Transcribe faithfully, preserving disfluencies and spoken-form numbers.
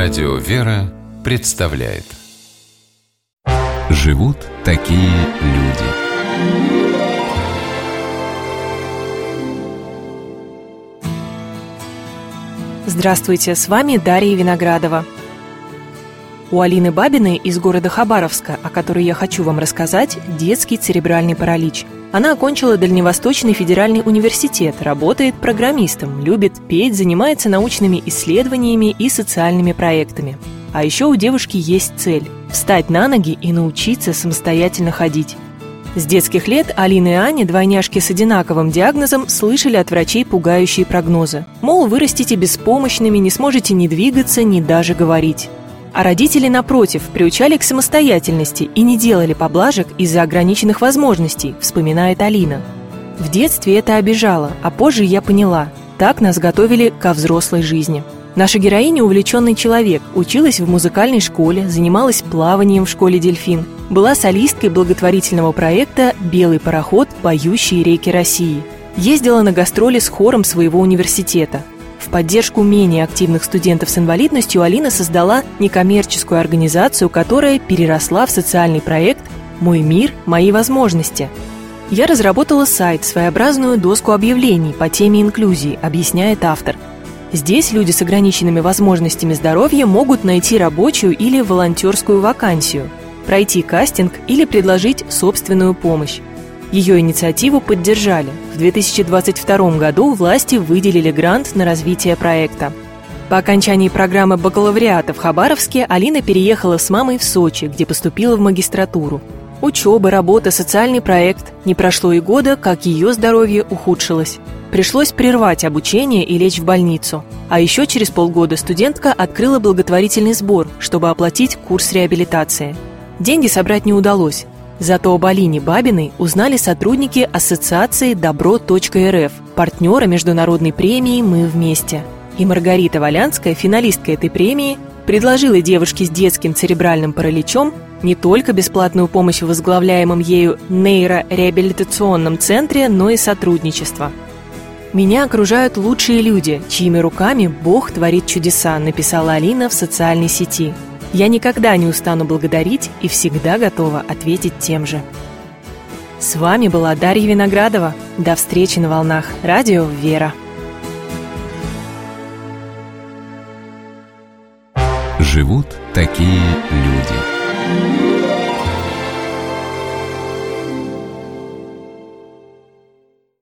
Радио «Вера» представляет. Живут такие люди. Здравствуйте, с вами Дарья Виноградова. У Алины Бабиной из города Хабаровска, о которой я хочу вам рассказать, детский церебральный паралич. Она окончила Дальневосточный федеральный университет, работает программистом, любит петь, занимается научными исследованиями и социальными проектами. А еще у девушки есть цель – встать на ноги и научиться самостоятельно ходить. С детских лет Алина и Аня, двойняшки с одинаковым диагнозом, слышали от врачей пугающие прогнозы. Мол, вырастите беспомощными, не сможете ни двигаться, ни даже говорить. А родители, напротив, приучали к самостоятельности и не делали поблажек из-за ограниченных возможностей, вспоминает Алина. В детстве это обижало, а позже я поняла – так нас готовили ко взрослой жизни. Наша героиня – увлеченный человек, училась в музыкальной школе, занималась плаванием в школе «Дельфин», была солисткой благотворительного проекта «Белый пароход. Поющие реки России». Ездила на гастроли с хором своего университета. В поддержку менее активных студентов с инвалидностью Алина создала некоммерческую организацию, которая переросла в социальный проект «Мой мир. Мои возможности». Я разработала сайт, своеобразную доску объявлений по теме инклюзии, объясняет автор. Здесь люди с ограниченными возможностями здоровья могут найти рабочую или волонтерскую вакансию, пройти кастинг или предложить собственную помощь. Ее инициативу поддержали. В две тысячи двадцать втором году власти выделили грант на развитие проекта. По окончании программы бакалавриата в Хабаровске Алина переехала с мамой в Сочи, где поступила в магистратуру. Учеба, работа, социальный проект. Не прошло и года, как ее здоровье ухудшилось. Пришлось прервать обучение и лечь в больницу. А еще через полгода студентка открыла благотворительный сбор, чтобы оплатить курс реабилитации. Деньги собрать не удалось. Зато об Алине Бабиной узнали сотрудники ассоциации Добро.рф, партнера международной премии «Мы вместе». И Маргарита Валянская, финалистка этой премии, предложила девушке с детским церебральным параличом не только бесплатную помощь в возглавляемом ею нейрореабилитационном центре, но и сотрудничество. «Меня окружают лучшие люди, чьими руками Бог творит чудеса», написала Алина в социальной сети. «Я никогда не устану благодарить и всегда готова ответить тем же». С вами была Дарья Виноградова. До встречи на волнах Радио «Вера». Живут такие люди.